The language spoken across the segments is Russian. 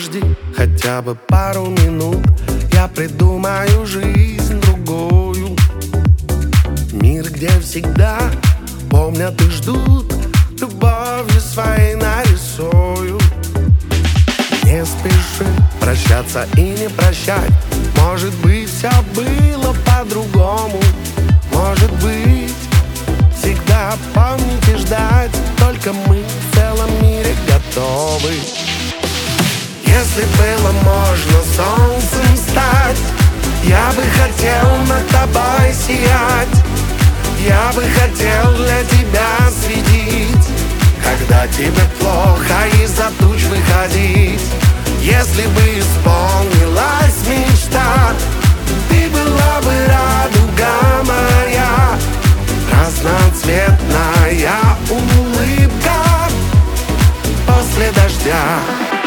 Подожди хотя бы пару минут, я придумаю жизнь другую. Мир, где всегда помнят и ждут, любовью своей нарисую. Не спеши прощаться и не прощать. Может быть, все было по-другому. Может быть, всегда помнить и ждать. Только мы в целом мире готовы. Если было можно солнцем стать, я бы хотел над тобой сиять. Я бы хотел для тебя светить, когда тебе плохо, из-за туч выходить. Если бы исполнилась мечта, ты была бы радуга моя, разноцветная улыбка после дождя.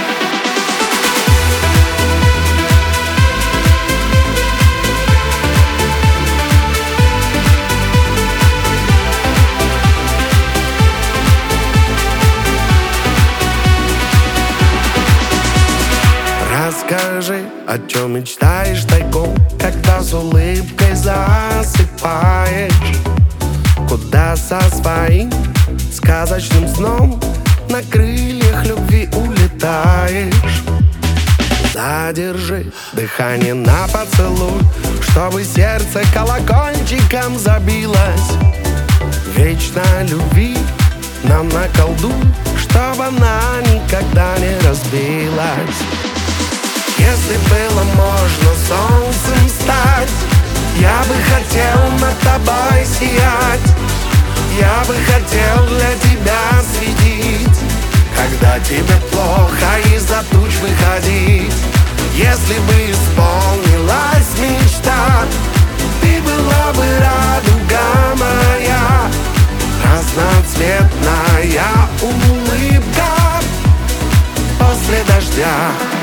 Расскажи, о чем мечтаешь тайком, когда с улыбкой засыпаешь. Куда со своим сказочным сном на крыльях любви улетаешь. Задержи дыхание на поцелуй, чтобы сердце колокольчиком забилось. Вечно любви нам наколдуй, чтобы она никогда не разбилась. Если было можно солнцем стать, я бы хотел над тобой сиять. Я бы хотел для тебя светить, когда тебе плохо, из-за туч выходить. Если бы исполнилась мечта, ты была бы радуга моя, разноцветная улыбка после дождя.